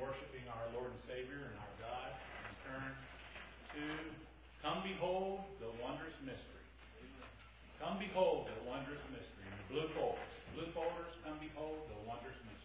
worshiping our Lord and Savior and our God, and turn to Come Behold the Wondrous Mystery. Come behold the wondrous mystery in the blue folders. Blue folders, come behold the wondrous mystery.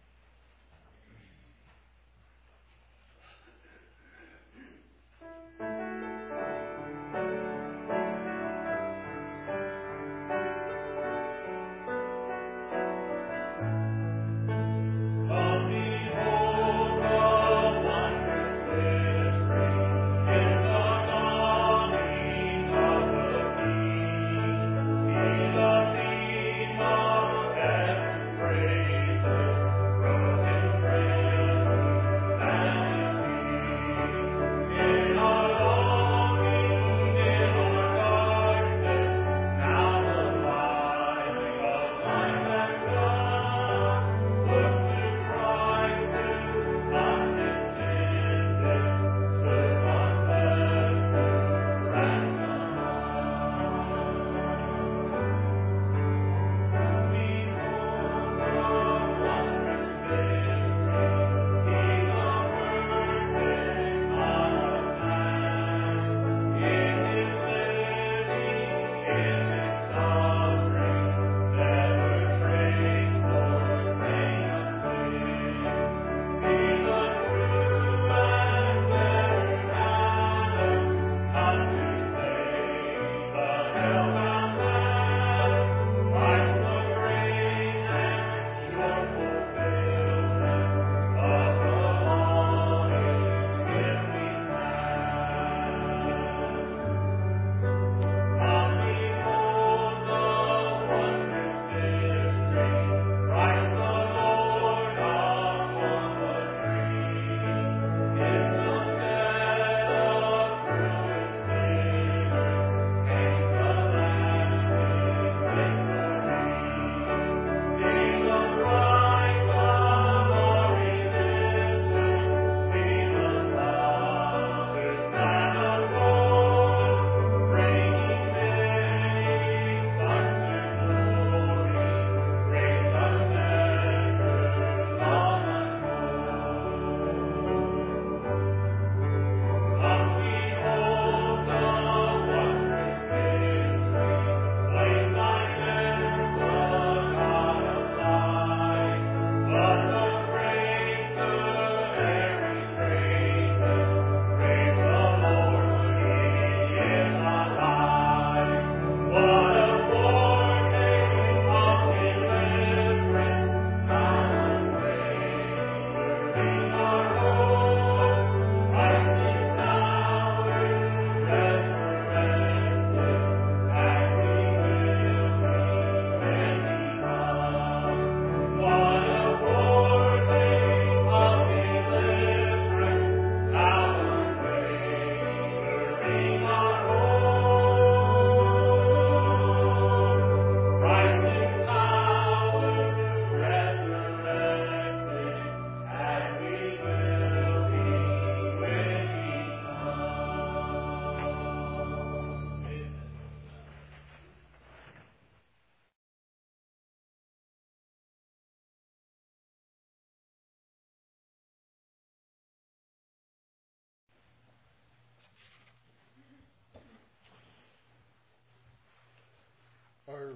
Our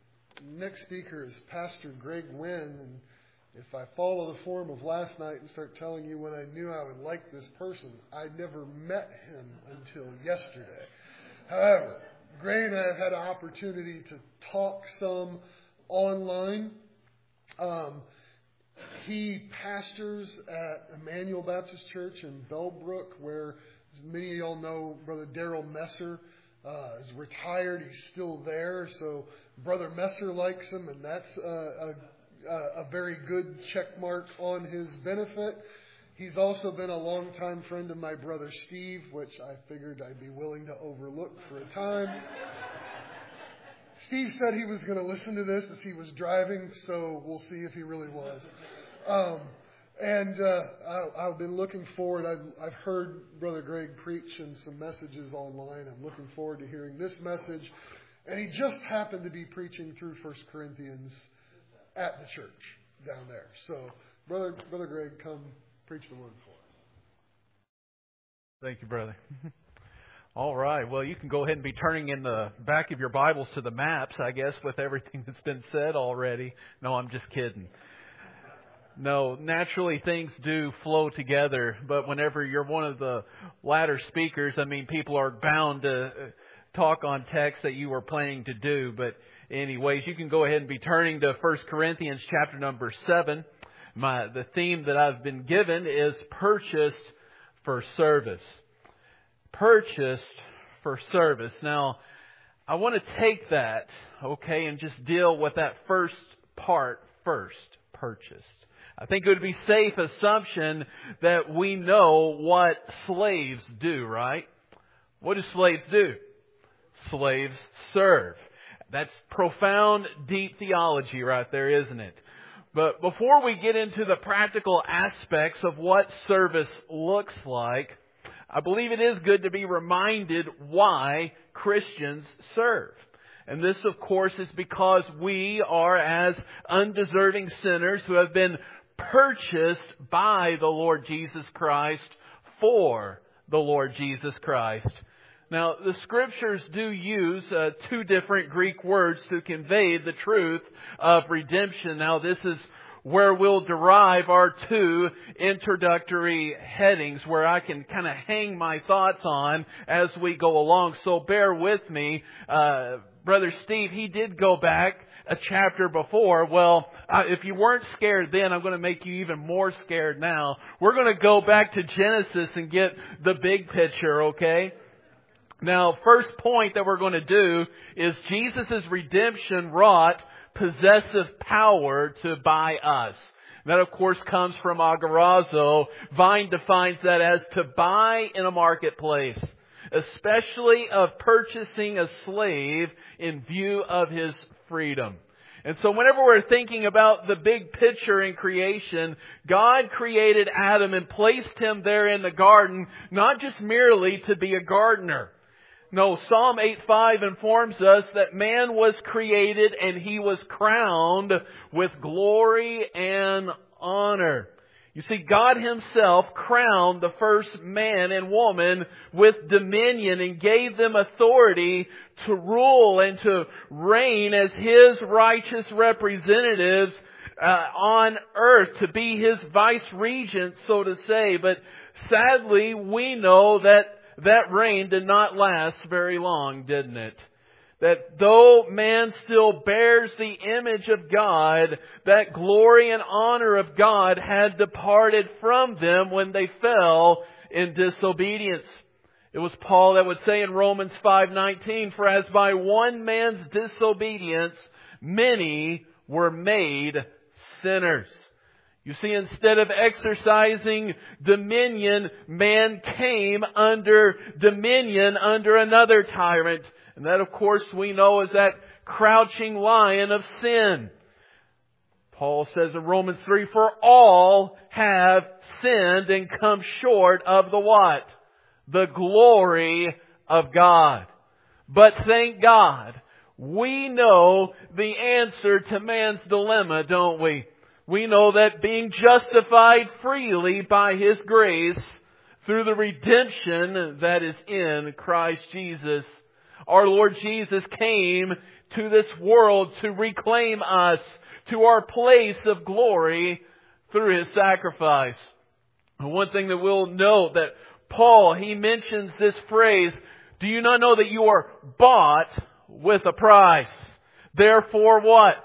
next speaker is Pastor Greg Wynn, and if I follow the form of last night and start telling you when I knew I would like this person, I never met him until yesterday. However, Greg and I have had an opportunity to talk some online. He pastors at Emmanuel Baptist Church in Bellbrook, where, as many of y'all know, Brother Daryl Messer is retired. He's still there, so Brother Messer likes him, and that's a very good check mark on his benefit. He's also been a longtime friend of my brother Steve, which I figured I'd be willing to overlook for a time. Steve said he was going to listen to this as he was driving, so we'll see if he really was. I've been looking forward. I've heard Brother Greg preach in some messages online. I'm looking forward to hearing this message. And he just happened to be preaching through 1 Corinthians at the church down there. So, Brother Greg, come preach the word for us. Thank you, brother. All right. Well, you can go ahead and be turning in the back of your Bibles to the maps, I guess, with everything that's been said already. No, I'm just kidding. No, naturally things do flow together, but whenever you're one of the latter speakers, I mean, people are bound to talk on text that you were planning to do. But anyways, you can go ahead and be turning to 1 Corinthians chapter number 7. The theme that I've been given is purchased for service. Purchased for service. Now, I want to take that, okay, and just deal with that first part first. Purchased. I think it would be safe assumption that we know what slaves do, right? What do slaves do? Slaves serve. That's profound, deep theology right there, isn't it? But before we get into the practical aspects of what service looks like, I believe it is good to be reminded why Christians serve. And this, of course, is because we are as undeserving sinners who have been purchased by the Lord Jesus Christ for the Lord Jesus Christ. Now, the Scriptures do use two different Greek words to convey the truth of redemption. Now, this is where we'll derive our two introductory headings where I can kind of hang my thoughts on as we go along. So bear with me. Brother Steve, he did go back a chapter before. Well, if you weren't scared then, I'm going to make you even more scared now. We're going to go back to Genesis and get the big picture, okay? Now, first point that we're going to do is Jesus' redemption wrought possessive power to buy us. That, of course, comes from agorazo. Vine defines that as to buy in a marketplace, especially of purchasing a slave in view of his freedom. And so whenever we're thinking about the big picture in creation, God created Adam and placed him there in the garden, not just merely to be a gardener. No, Psalm 8:5 informs us that man was created and he was crowned with glory and honor. You see, God Himself crowned the first man and woman with dominion and gave them authority to rule and to reign as His righteous representatives on earth, to be His vice regents, so to say. But sadly, we know that reign did not last very long, didn't it? That though man still bears the image of God, that glory and honor of God had departed from them when they fell in disobedience. It was Paul that would say in Romans 5:19, "For as by one man's disobedience many were made sinners." You see, instead of exercising dominion, man came under dominion under another tyrant. And that, of course, we know is that crouching lion of sin. Paul says in Romans 3, "For all have sinned and come short of the what? The glory of God." But thank God, we know the answer to man's dilemma, don't we? We know that being justified freely by His grace through the redemption that is in Christ Jesus, our Lord Jesus came to this world to reclaim us to our place of glory through His sacrifice. And one thing that we'll note that Paul, he mentions this phrase, "Do you not know that you are bought with a price? Therefore what?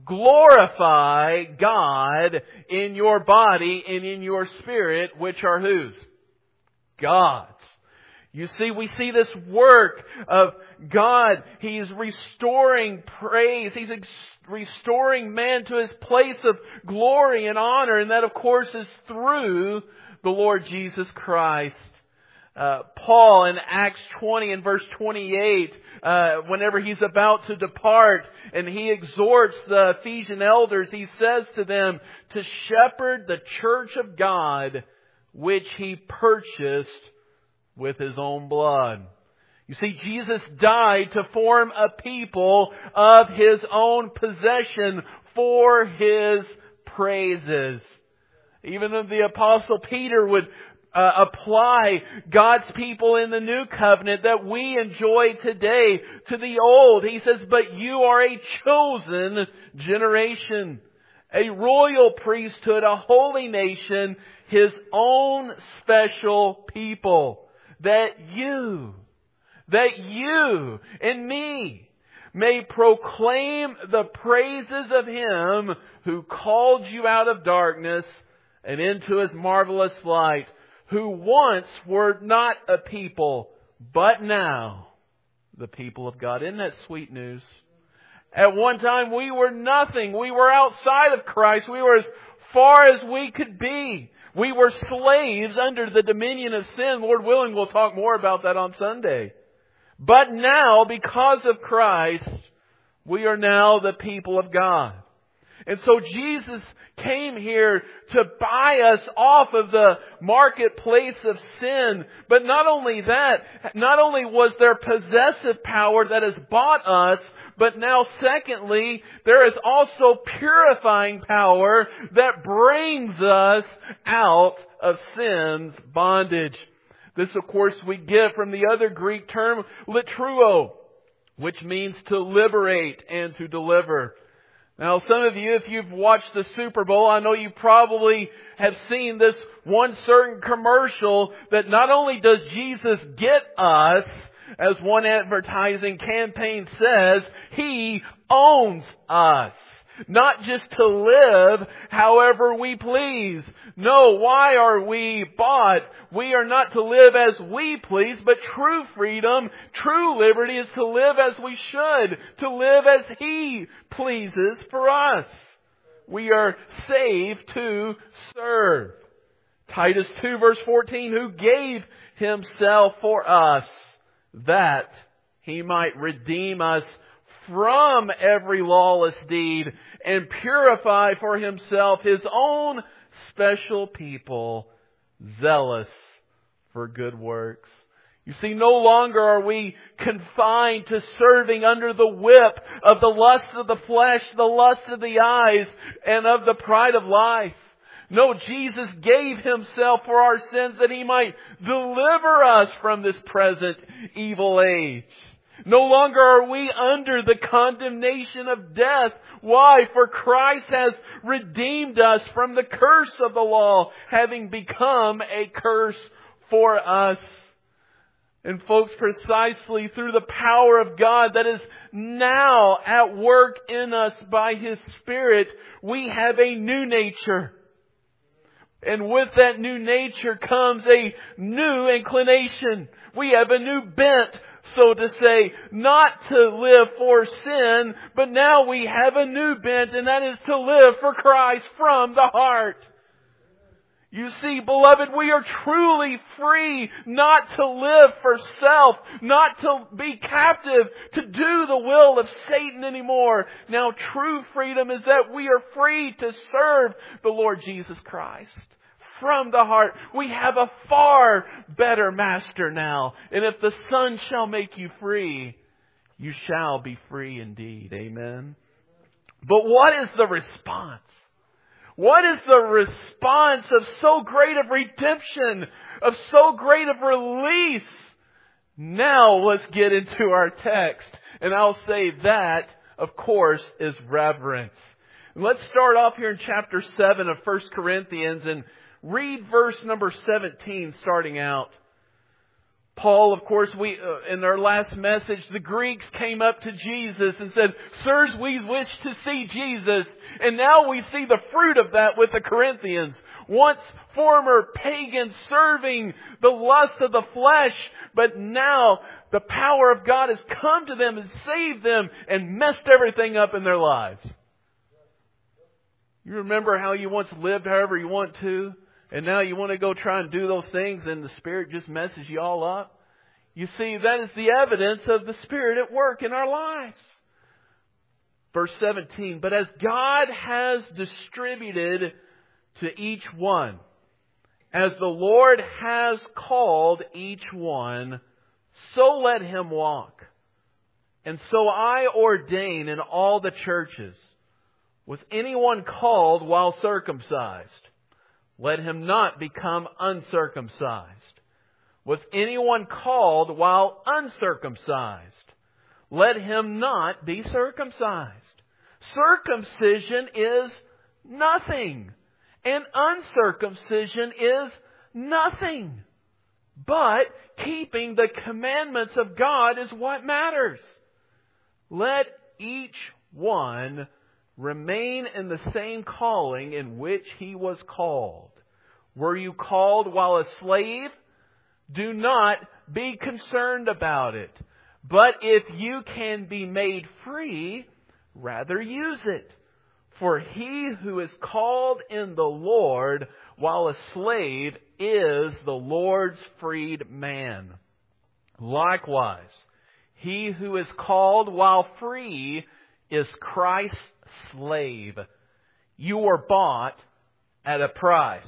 Glorify God in your body and in your spirit," which are whose? God's. You see, we see this work of God. He's restoring praise. He's restoring man to his place of glory and honor. And that, of course, is through the Lord Jesus Christ. Paul in Acts 20 and verse 28, whenever he's about to depart and he exhorts the Ephesian elders, he says to them to shepherd the church of God, which He purchased with His own blood. You see, Jesus died to form a people of His own possession for His praises. Even the Apostle Peter would apply God's people in the new covenant that we enjoy today to the old. He says, but you are a chosen generation, a royal priesthood, a holy nation, His own special people, that you and me may proclaim the praises of Him who called you out of darkness and into His marvelous light, who once were not a people, but now the people of God. Isn't that sweet news? At one time we were nothing. We were outside of Christ. We were as far as we could be. We were slaves under the dominion of sin. Lord willing, we'll talk more about that on Sunday. But now, because of Christ, we are now the people of God. And so Jesus came here to buy us off of the marketplace of sin. But not only that, not only was there possessive power that has bought us, but now secondly, there is also purifying power that brings us out of sin's bondage. This, of course, we get from the other Greek term, litruo, which means to liberate and to deliver. Now, some of you, if you've watched the Super Bowl, I know you probably have seen this one certain commercial that not only does Jesus get us, as one advertising campaign says, He owns us. Not just to live however we please. No, why are we bought? We are not to live as we please, but true freedom, true liberty is to live as we should. To live as He pleases for us. We are saved to serve. Titus 2 verse 14, who gave Himself for us, that He might redeem us from every lawless deed and purify for Himself His own special people, zealous for good works. You see, no longer are we confined to serving under the whip of the lust of the flesh, the lust of the eyes, and of the pride of life. No, Jesus gave Himself for our sins that He might deliver us from this present evil age. No longer are we under the condemnation of death. Why? For Christ has redeemed us from the curse of the law, having become a curse for us. And folks, precisely through the power of God that is now at work in us by His Spirit, we have a new nature. And with that new nature comes a new inclination. We have a new bent, so to say, not to live for sin, but now we have a new bent, and that is to live for Christ from the heart. You see, beloved, we are truly free not to live for self, not to be captive, to do the will of Satan anymore. Now, true freedom is that we are free to serve the Lord Jesus Christ. From the heart. We have a far better master now. And if the Son shall make you free, you shall be free indeed. Amen. But what is the response? What is the response of so great of redemption, of so great of release? Now let's get into our text. And I'll say that, of course, is reverence. And let's start off here in chapter 7 of 1 Corinthians and read verse number 17 starting out. Paul, of course, in our last message, the Greeks came up to Jesus and said, "Sirs, we wish to see Jesus." And now we see the fruit of that with the Corinthians. Once former pagans serving the lust of the flesh, but now the power of God has come to them and saved them and messed everything up in their lives. You remember how you once lived however you want to? And now you want to go try and do those things and the Spirit just messes you all up? You see, that is the evidence of the Spirit at work in our lives. Verse 17, but as God has distributed to each one, as the Lord has called each one, so let him walk. And so I ordain in all the churches, was anyone called while circumcised? let him not become uncircumcised. Was anyone called while uncircumcised? Let him not be circumcised. Circumcision is nothing, and uncircumcision is nothing. But keeping the commandments of God is what matters. Let each one remain in the same calling in which he was called. Were you called while a slave? Do not be concerned about it. But if you can be made free, rather use it. For he who is called in the Lord while a slave is the Lord's freed man. Likewise, he who is called while free is Christ's slave. You were bought at a price.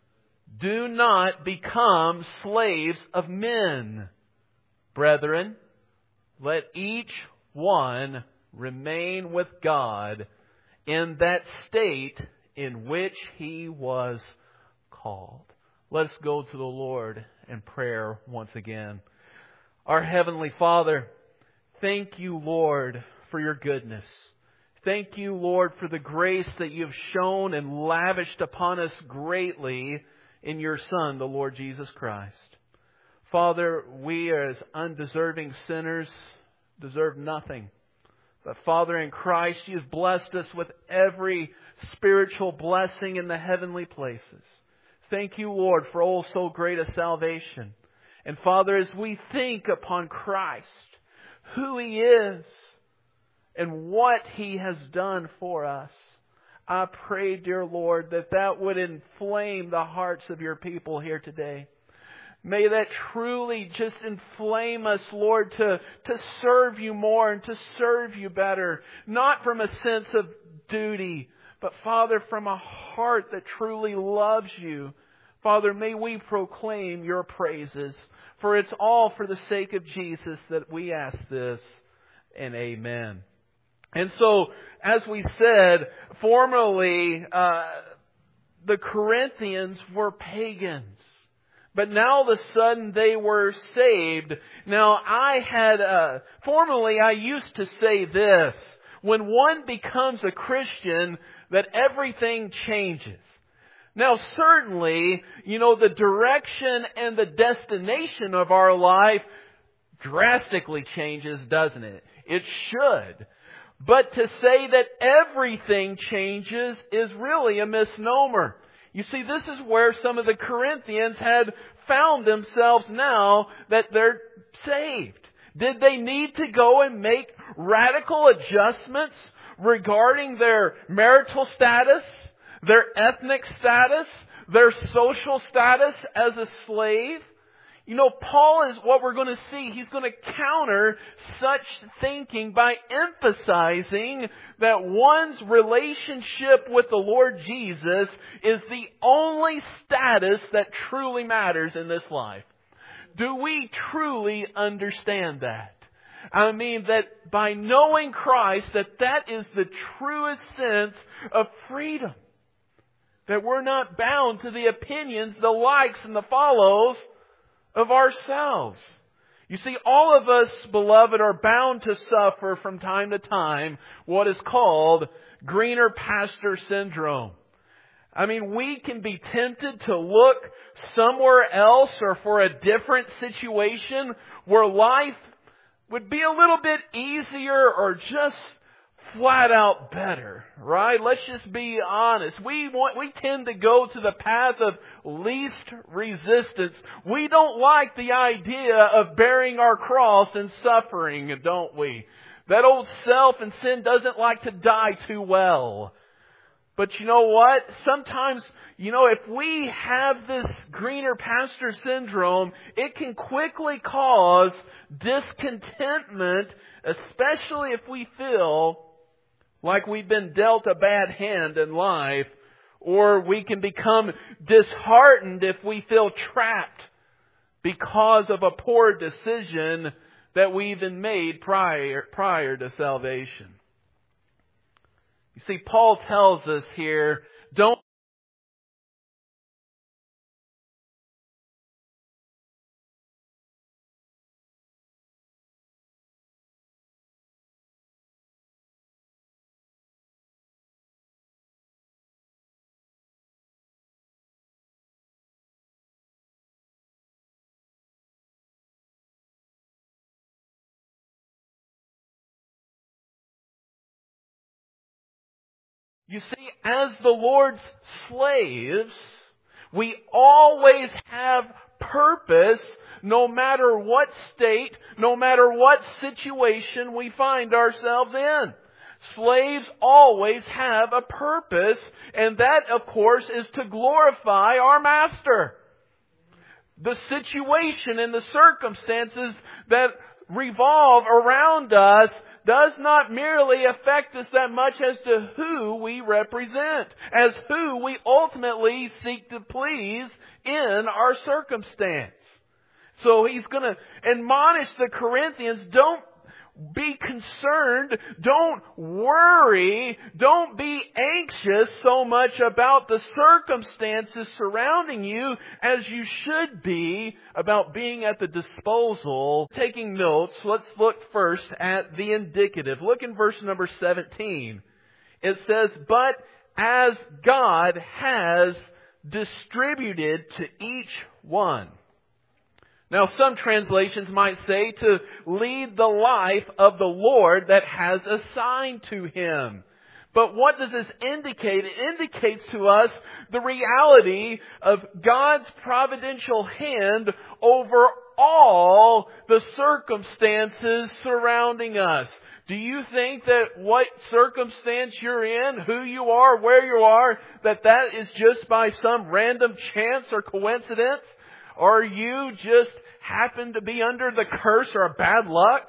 Do not become slaves of men. Brethren, let each one remain with God in that state in which he was called. Let's go to the Lord in prayer once again. Our Heavenly Father, thank you, Lord, for your goodness. Thank you, Lord, for the grace that you've shown and lavished upon us greatly in your Son, the Lord Jesus Christ. Father, we as undeserving sinners deserve nothing. But Father, in Christ, you've blessed us with every spiritual blessing in the heavenly places. Thank you, Lord, for oh so great a salvation. And Father, as we think upon Christ, who He is, and what He has done for us, I pray, dear Lord, that would inflame the hearts of your people here today. May that truly just inflame us, Lord, to serve you more and to serve you better. Not from a sense of duty, but Father, from a heart that truly loves you. Father, may we proclaim your praises. For it's all for the sake of Jesus that we ask this. And amen. And so, as we said, formerly, the Corinthians were pagans. But now all of a sudden they were saved. Now formerly I used to say this: when one becomes a Christian, that everything changes. Now certainly, the direction and the destination of our life drastically changes, doesn't it? It should. But to say that everything changes is really a misnomer. You see, this is where some of the Corinthians had found themselves now that they're saved. Did they need to go and make radical adjustments regarding their marital status, their ethnic status, their social status as a slave? Paul is what we're going to see. He's going to counter such thinking by emphasizing that one's relationship with the Lord Jesus is the only status that truly matters in this life. Do we truly understand that? I mean, that by knowing Christ, that is the truest sense of freedom. That we're not bound to the opinions, the likes, and the follows of ourselves. You see, all of us, beloved, are bound to suffer from time to time what is called greener pasture syndrome. I mean, we can be tempted to look somewhere else or for a different situation where life would be a little bit easier or just flat out better, right? Let's just be honest. We tend to go to the path of least resistance. We don't like the idea of bearing our cross and suffering, don't we? That old self and sin doesn't like to die too well. But you know what? Sometimes, if we have this greener pasture syndrome, it can quickly cause discontentment, especially if we feel like we've been dealt a bad hand in life, or we can become disheartened if we feel trapped because of a poor decision that we even made prior to salvation. You see, Paul tells us here, don't You see, as the Lord's slaves, we always have purpose no matter what state, no matter what situation we find ourselves in. Slaves always have a purpose, and that, of course, is to glorify our Master. The situation and the circumstances that revolve around us does not merely affect us that much as to who we represent, as who we ultimately seek to please in our circumstance. So he's going to admonish the Corinthians, don't be concerned, don't worry, don't be anxious so much about the circumstances surrounding you as you should be about being at the disposal. Taking notes, let's look first at the indicative. Look in verse number 17. It says, but as God has distributed to each one. Now, some translations might say to lead the life of the Lord that has assigned to him. But what does this indicate? It indicates to us the reality of God's providential hand over all the circumstances surrounding us. Do you think that what circumstance you're in, who you are, where you are, that is just by some random chance or coincidence? Or you just happen to be under the curse or bad luck?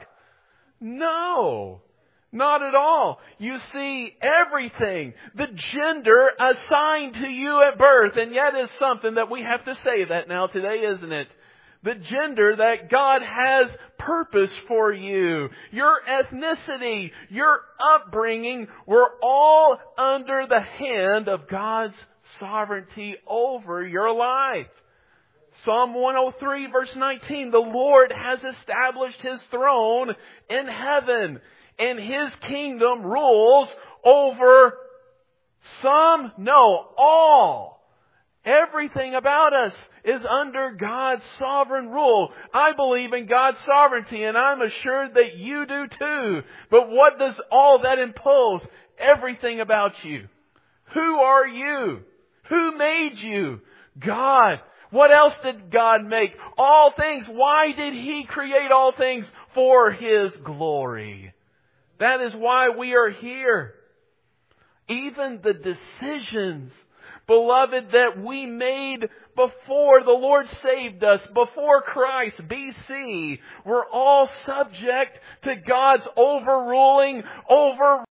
No, not at all. You see, everything, the gender assigned to you at birth, and yet is something that we have to say that now today, isn't it? The gender that God has purpose for you, your ethnicity, your upbringing, were all under the hand of God's sovereignty over your life. Psalm 103 verse 19, the Lord has established His throne in heaven, and His kingdom rules over some, no, all. Everything about us is under God's sovereign rule. I believe in God's sovereignty, and I'm assured that you do too. But what does all that impose? Everything about you. Who are you? Who made you? God. What else did God make? All things. Why did He create all things? For His glory. That is why we are here. Even the decisions, beloved, that we made before the Lord saved us, before Christ, BC, were all subject to God's overruling,